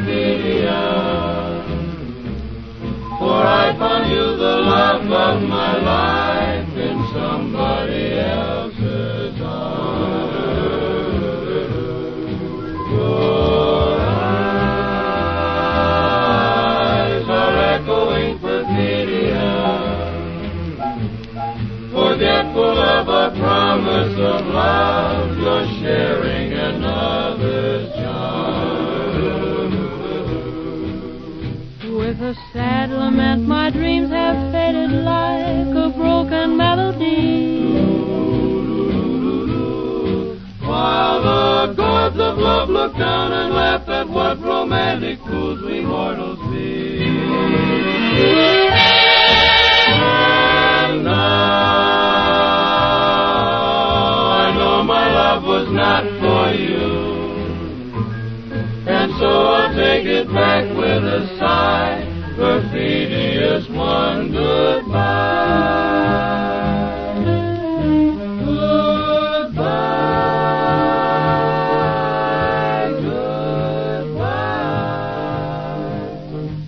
perfidia. For I found you the love of my life in somebody else's arms. Your eyes are echoing perfidia, forgetful of a promise of love, you're sharing another's charm. With a sad lament, my dreams have faded like a broken melody, while the gods of love look down and laugh at what romantic fools we mortals be. And now I know my love was not for you, and so I'll take it back with a sigh. Perfidious one, goodbye.